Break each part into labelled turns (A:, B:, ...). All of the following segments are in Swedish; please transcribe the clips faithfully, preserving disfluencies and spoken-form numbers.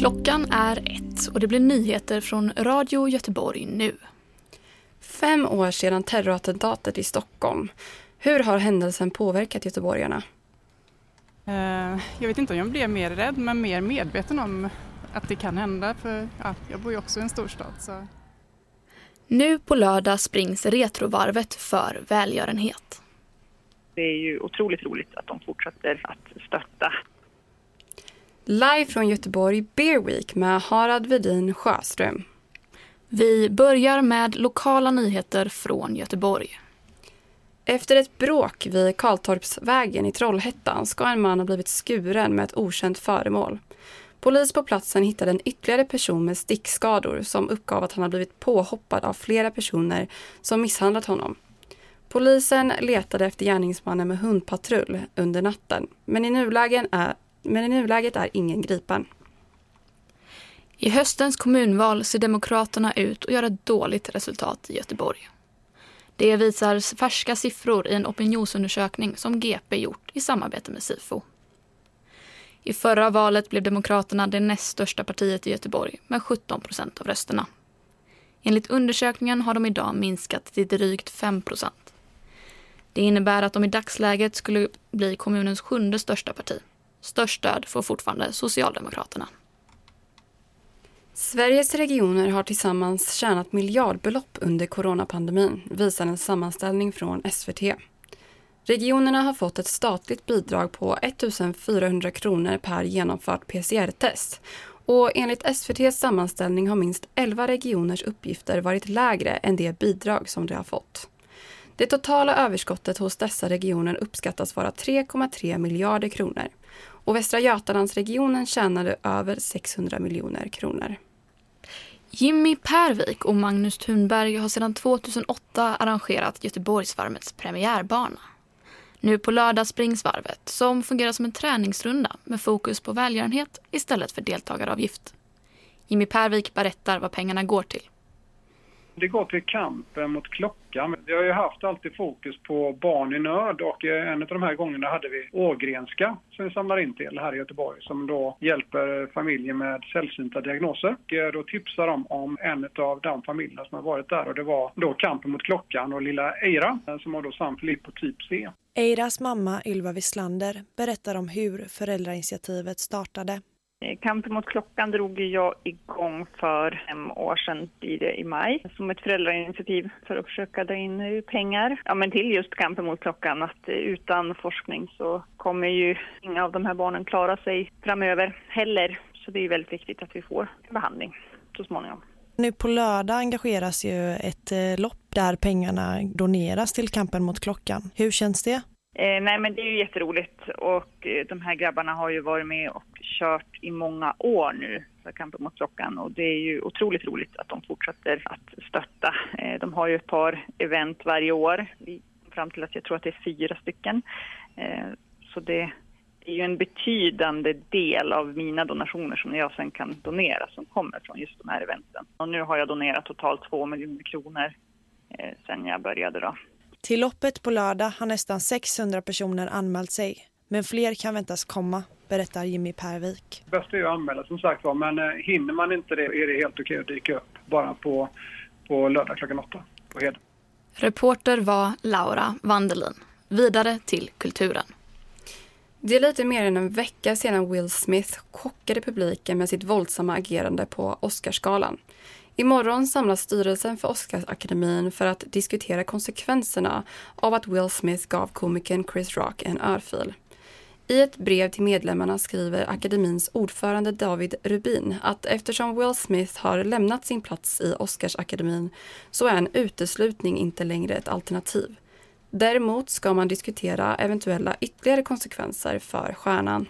A: Klockan är ett och det blir nyheter från Radio Göteborg nu.
B: Fem år sedan terrorattentatet i Stockholm. Hur har händelsen påverkat göteborgarna?
C: Jag vet inte om jag blev mer rädd, men mer medveten om att det kan hända. För ja, jag bor ju också i en storstad. Så.
A: Nu på lördag springs retrovarvet för välgörenhet.
D: Det är ju otroligt roligt att de fortsätter att stötta.
B: Live från Göteborg Beer Week med Harald Vedin Sjöström.
A: Vi börjar med lokala nyheter från Göteborg.
B: Efter ett bråk vid Karltorpsvägen i Trollhättan ska en man ha blivit skuren med ett okänt föremål. Polis på platsen hittade en ytterligare person med stickskador som uppgav att han har blivit påhoppad av flera personer som misshandlat honom. Polisen letade efter gärningsmannen med hundpatrull under natten, men i nuläget är, men i nuläget är ingen gripen.
A: I höstens kommunval ser Demokraterna ut att göra ett dåligt resultat i Göteborg. Det visar färska siffror i en opinionsundersökning som G P gjort i samarbete med SIFO. I förra valet blev Demokraterna det näst största partiet i Göteborg med sjutton procent av rösterna. Enligt undersökningen har de idag minskat till drygt fem procent. Det innebär att de i dagsläget skulle bli kommunens sjunde största parti. Störst stöd får fortfarande Socialdemokraterna.
B: Sveriges regioner har tillsammans tjänat miljardbelopp under coronapandemin, visar en sammanställning från S V T. Regionerna har fått ett statligt bidrag på ettusen fyrahundra kronor per genomfört P C R-test. Och enligt S V T:s sammanställning har minst elva regioners uppgifter varit lägre än det bidrag som de har fått. Det totala överskottet hos dessa regioner uppskattas vara tre komma tre miljarder kronor. Och Västra Götalandsregionen tjänade över sexhundra miljoner kronor.
A: Jimmy Pervik och Magnus Thunberg har sedan tvåtusenåtta arrangerat Göteborgsvarvets premiärbana. Nu på lördag springs varvet som fungerar som en träningsrunda med fokus på välgörenhet istället för deltagaravgift. Jimmy Pervik berättar vad pengarna går till.
E: Det går till kampen mot klockan. Vi har ju haft alltid fokus på barn i nöd och en av de här gångerna hade vi Ågrenska som vi samlar in till här i Göteborg som då hjälper familjer med sällsynta diagnoser. Då tipsar de om en av de familjerna som har varit där och det var då kampen mot klockan och lilla Eira som har då samfilipp på typ C.
F: Eiras mamma Ylva Wislander berättar om hur föräldrainitiativet startade.
D: Kampen mot klockan drog jag igång för fem år sedan i, i maj som ett föräldrainitiativ för att försöka dra in pengar ja, men till just kampen mot klockan. Att utan forskning så kommer ju inga av de här barnen klara sig framöver heller. Så det är väldigt viktigt att vi får en behandling så småningom.
F: Nu på lördag engageras ju ett lopp där pengarna doneras till kampen mot klockan. Hur känns det?
D: Eh, nej men det är ju jätteroligt och eh, de här grabbarna har ju varit med och kört i många år nu för kampen mot klockan och det är ju otroligt roligt att de fortsätter att stötta. Eh, de har ju ett par event varje år, fram till att jag tror att det är fyra stycken. Eh, så det är ju en betydande del av mina donationer som jag sen kan donera som kommer från just de här eventen. Och nu har jag donerat totalt två miljoner kronor eh, sedan jag började då.
F: Till loppet på lördag har nästan sexhundra personer anmält sig. Men fler kan väntas komma, berättar Jimmy Pervik.
E: Bäst är ju att anmäla som sagt var, men eh, hinner man inte det är det helt okej att dyka upp bara på, på lördag klockan åtta på Hed.
A: Reporter var Laura Vandelin. Vidare till kulturen.
B: Det är lite mer än en vecka sedan Will Smith chockade publiken med sitt våldsamma agerande på Oscarsgalan. Imorgon samlas styrelsen för Oscarsakademin för att diskutera konsekvenserna av att Will Smith gav komikern Chris Rock en örfil. I ett brev till medlemmarna skriver akademins ordförande David Rubin att eftersom Will Smith har lämnat sin plats i Oscarsakademin så är en uteslutning inte längre ett alternativ. Däremot ska man diskutera eventuella ytterligare konsekvenser för stjärnan.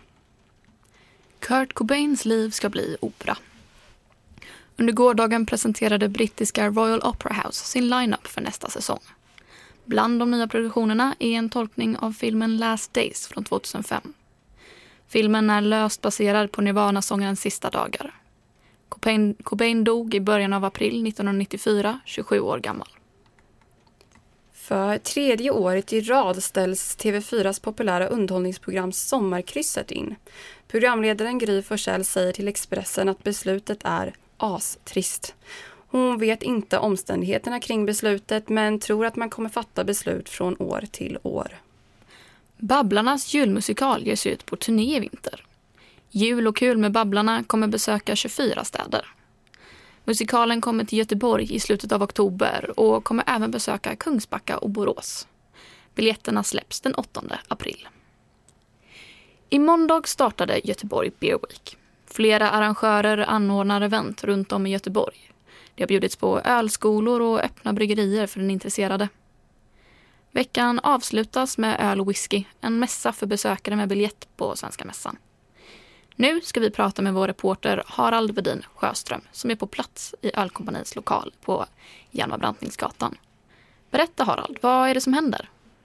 A: Kurt Cobains liv ska bli opera. Under gårdagen presenterade brittiska Royal Opera House sin line-up för nästa säsong. Bland de nya produktionerna är en tolkning av filmen Last Days från tvåtusenfem. Filmen är löst baserad på Nirvana-sångerens sista dagar. Cobain, Cobain dog i början av april nittonhundranittiofyra, tjugosju år gammal.
B: För tredje året i rad ställs T V fyras populära underhållningsprogram Sommarkrysset in. Programledaren Gry Forssell säger till Expressen att beslutet är astrist. Hon vet inte omständigheterna kring beslutet men tror att man kommer fatta beslut från år till år.
A: Babblarnas julmusikal ges ut på turné i vinter. Jul och kul med Babblarna kommer besöka tjugofyra städer. Musikalen kommer till Göteborg i slutet av oktober och kommer även besöka Kungsbacka och Borås. Biljetterna släpps den åttonde april. I måndag startade Göteborg Beer Week. Flera arrangörer anordnar event runt om i Göteborg. Det har bjudits på ölskolor och öppna bryggerier för den intresserade. Veckan avslutas med öl och whisky, en mässa för besökare med biljett på Svenska mässan. Nu ska vi prata med vår reporter Harald Wedin Sjöström som är på plats i Ölkompaniets lokal på Hjalmar Brantingsgatan. Berätta Harald, vad är det som händer?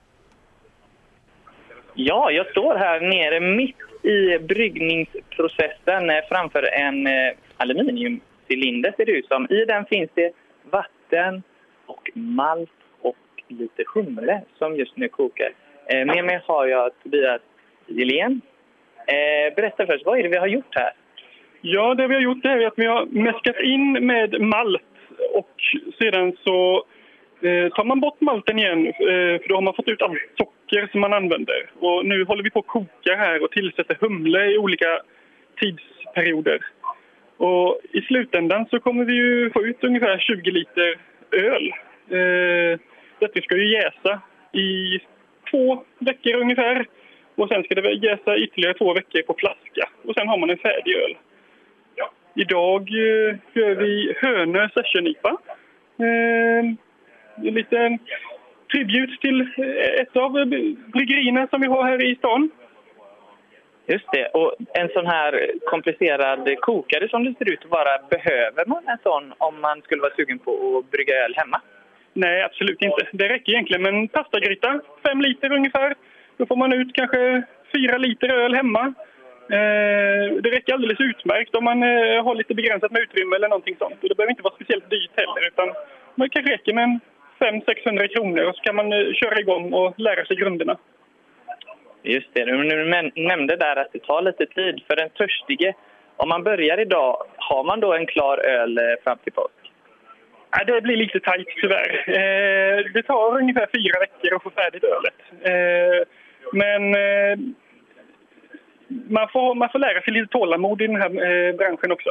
G: Ja, jag står här nere mitt i bryggningsprocessen framför en aluminiumcylinder ser det ut som. I den finns det vatten och malt och lite humle som just nu kokar. Med mig har jag Tobias Gillén. Berätta först, vad är det vi har gjort här?
H: Ja, det vi har gjort är att vi har mäskat in med malt och sedan så eh, tar man bort malten igen eh, för då har man fått ut allt socker som man använder. Och nu håller vi på att koka här och tillsätter humle i olika tidsperioder. Och i slutändan så kommer vi ju få ut ungefär tjugo liter öl. Eh, detta ska ju jäsa i två veckor ungefär. Och sen ska det jäsa ytterligare två veckor på flaska. Och sen har man en färdig öl. Ja. Idag eh, gör vi Hönö Session-I P A. Eh, en liten tribut till ett av bryggerierna som vi har här i stan.
G: Just det. Och en sån här komplicerad kokare som det ser ut att vara, behöver man en sån om man skulle vara sugen på att brygga öl hemma?
H: Nej, absolut inte. Det räcker egentligen med en pastagryta, fem liter ungefär. Då får man ut kanske fyra liter öl hemma. Eh, det räcker alldeles utmärkt om man eh, har lite begränsat med utrymme eller någonting sånt. Och det behöver inte vara speciellt dyrt heller utan man kan räcka med en fem till sexhundra kronor och så kan man eh, köra igång och lära sig grunderna.
G: Just det, du nämnde där att det tar lite tid för den törstige. Om man börjar idag, har man då en klar öl eh, fram till påsk?
H: Ja, det blir lite tajt tyvärr. Eh, det tar ungefär fyra veckor att få färdigt ölet. Eh, men eh, man, får, man får lära sig lite tålamod i den här eh, branschen också.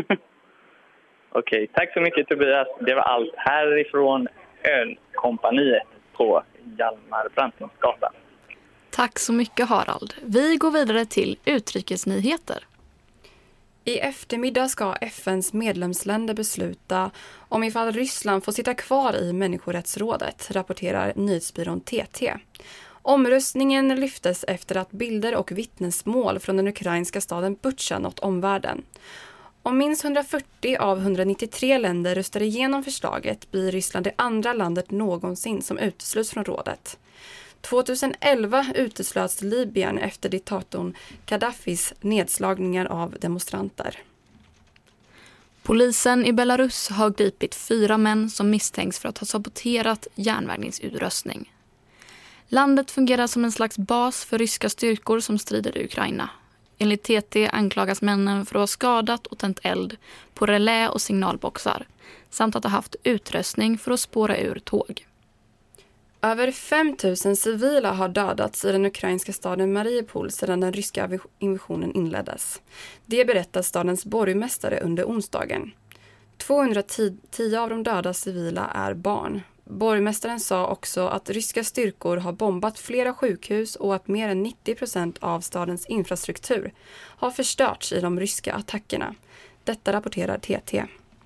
G: Okej, tack så mycket Tobias. Det var allt härifrån Ölkompaniet på Hjalmar Brantingsgatan.
A: Tack så mycket Harald. Vi går vidare till utrikesnyheter.
B: I eftermiddag ska F N:s medlemsländer besluta om ifall Ryssland får sitta kvar i människorättsrådet, rapporterar nyhetsbyrån T T. Omröstningen lyftes efter att bilder och vittnesmål från den ukrainska staden Butja nått omvärlden. Om minst hundrafyrtio av hundranittiotre länder röstar igenom förslaget blir Ryssland det andra landet någonsin som utesluts från rådet. tjugoelva uteslöts Libyen efter diktatorn Gaddafis nedslagningar av demonstranter.
A: Polisen i Belarus har gripit fyra män som misstänks för att ha saboterat järnvägsutrustning. Landet fungerar som en slags bas för ryska styrkor som strider i Ukraina. Enligt T T anklagas männen för att ha skadat och tänt eld på relä- och signalboxar samt att ha haft utrustning för att spåra ur tåg.
B: Över fem tusen civila har dödats i den ukrainska staden Mariupol sedan den ryska invasionen inleddes. Det berättar stadens borgmästare under onsdagen. tvåhundratio av de döda civila är barn. Borgmästaren sa också att ryska styrkor har bombat flera sjukhus och att mer än nittio procent av stadens infrastruktur har förstörts i de ryska attackerna. Detta rapporterar T T.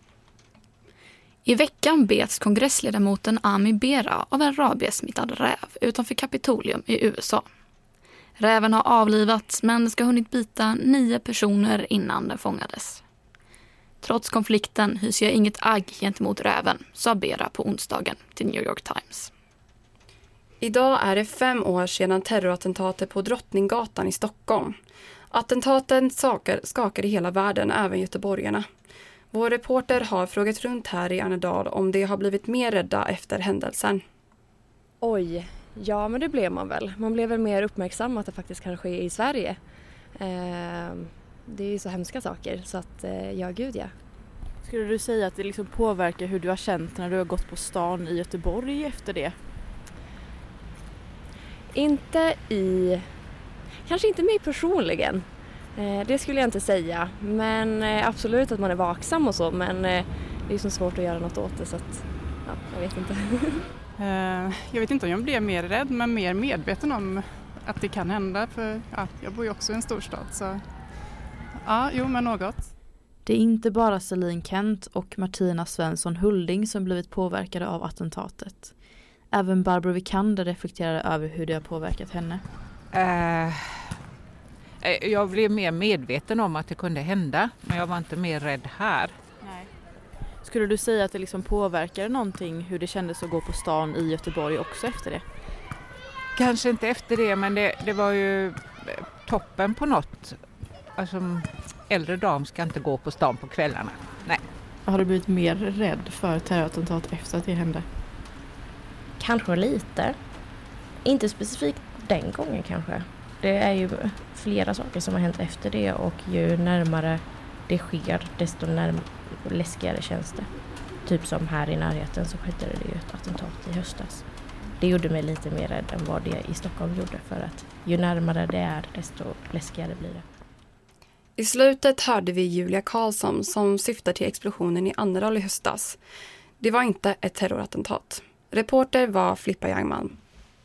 A: I veckan bets kongressledamoten Ami Bera av en rabiessmittad räv utanför Kapitolium i U S A. Räven har avlivats men ska ha hunnit bita nio personer innan den fångades. Trots konflikten hyser jag inget agg gentemot räven, sa Bera på onsdagen till New York Times.
B: Idag är det fem år sedan terrorattentatet på Drottninggatan i Stockholm. Attentaten skakade hela världen, även göteborgarna. Vår reporter har frågat runt här i Annedal om de har blivit mer rädda efter händelsen.
I: Oj, ja men det blev man väl. Man blev väl mer uppmärksam att det faktiskt kan ske i Sverige. Eh, det är ju så hemska saker så att eh, ja gud ja.
J: Skulle du säga att det liksom påverkar hur du har känt när du har gått på stan i Göteborg efter det?
I: Inte i... Kanske inte mig personligen. Eh, det skulle jag inte säga. Men eh, absolut att man är vaksam och så. Men eh, det är så svårt att göra något åt det så att... Ja, jag vet inte.
C: eh, jag vet inte om jag blev mer rädd men mer medveten om att det kan hända. För ja, jag bor ju också i en storstad så... Ja, jo men något.
A: Det är inte bara Celine Kent och Martina Svensson Hulding som blivit påverkade av attentatet. Även Barbro Vikander reflekterade över hur det har påverkat henne.
K: Uh, jag blev mer medveten om att det kunde hända, men jag var inte mer rädd här.
J: Nej. Skulle du säga att det liksom påverkade någonting hur det kändes att gå på stan i Göteborg också efter det?
K: Kanske inte efter det, men det, det var ju toppen på något. Alltså, äldre dam ska inte gå på stan på kvällarna. Nej.
A: Har du blivit mer rädd för terrorattentat efter att det hände?
L: Kanske lite. Inte specifikt den gången kanske. Det är ju flera saker som har hänt efter det och ju närmare det sker desto närmare läskigare känns det. Typ som här i närheten så skedde det ju ett attentat i höstas. Det gjorde mig lite mer rädd än vad det i Stockholm gjorde för att ju närmare det är desto läskigare blir det.
B: I slutet hörde vi Julia Karlsson som syftar till explosionen i Annedal i höstas. Det var inte ett terrorattentat. Reporter var Flippa Youngman.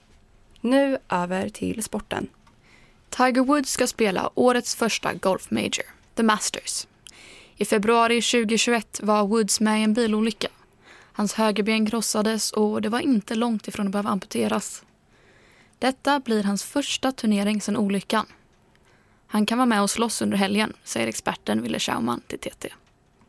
B: Nu över till sporten.
A: Tiger Woods ska spela årets första golf major, The Masters. I februari tjugohundratjugoett var Woods med i en bilolycka. Hans högerben krossades och det var inte långt ifrån att behöva amputeras. Detta blir hans första turnering sedan olyckan. Han kan vara med och slåss under helgen, säger experten Wille Schauman till T T.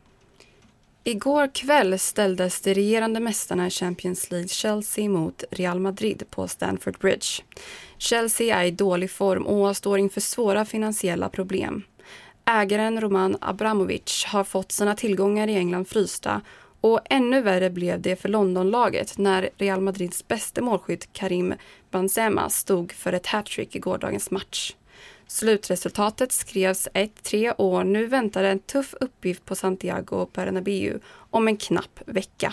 B: Igår kväll ställdes de regerande mästarna i Champions League Chelsea mot Real Madrid på Stamford Bridge. Chelsea är i dålig form och står inför svåra finansiella problem. Ägaren Roman Abramovich har fått sina tillgångar i England frysta och ännu värre blev det för Londonlaget när Real Madrids bästa målskytt Karim Benzema stod för ett hattrick i gårdagens match. Slutresultatet skrevs ett tre och nu väntar en tuff uppgift på Santiago Bernabéu om en knapp vecka.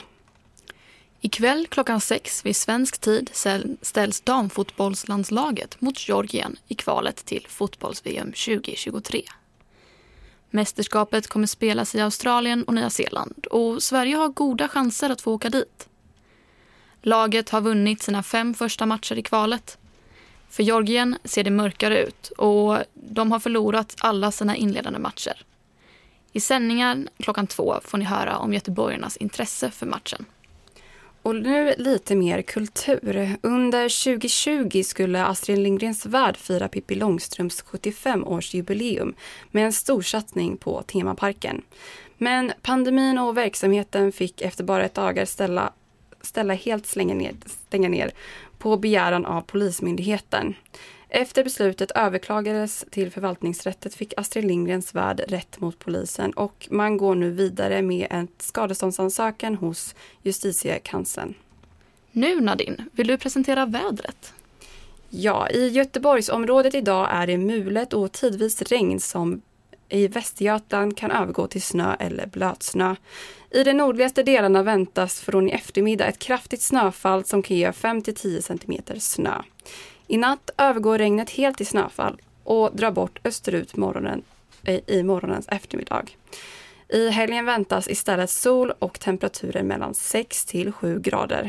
A: Ikväll klockan sex vid svensk tid ställs damfotbollslandslaget mot Georgien i kvalet till fotbolls-V M tjugohundratjugotre. Mästerskapet kommer spelas i Australien och Nya Zeeland och Sverige har goda chanser att få åka dit. Laget har vunnit sina fem första matcher i kvalet. För Georgien ser det mörkare ut och de har förlorat alla sina inledande matcher. I sändningen klockan två får ni höra om göteborgarnas intresse för matchen.
B: Och nu lite mer kultur. Under tjugohundratjugo skulle Astrid Lindgrens Värld fira Pippi Långstrumps sjuttiofem-årsjubileum med en stor satsning på temaparken. Men pandemin och verksamheten fick efter bara ett dagar ställa, ställa helt slänga ner, stänga ner på begäran av Polismyndigheten. Efter beslutet överklagades till förvaltningsrättet fick Astrid Lindgrens Värld rätt mot polisen och man går nu vidare med en skadeståndsansökan hos justitiekanslern.
A: Nu Nadine, vill du presentera vädret?
B: Ja, i Göteborgsområdet idag är det mulet och tidvis regn som i Västergötland kan övergå till snö eller blötsnö. I de nordligaste delarna väntas från i eftermiddag ett kraftigt snöfall som kan ge fem till tio centimeter snö. I natt övergår regnet helt i snöfall och drar bort österut morgonen, i morgonens eftermiddag. I helgen väntas istället sol och temperaturer mellan sex till sju grader.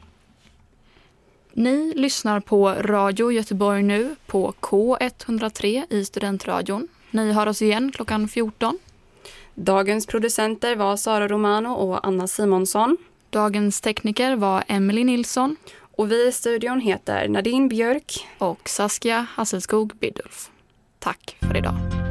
A: Ni lyssnar på Radio Göteborg nu på K etthundratre i Studentradion. Ni hör oss igen klockan fjorton.
B: Dagens producenter var Sara Romano och Anna Simonsson.
A: Dagens tekniker var Emily Nilsson.
B: Och vi i studion heter Nadine Björk
A: och Saskia Hasselskog Bidulf. Tack för idag.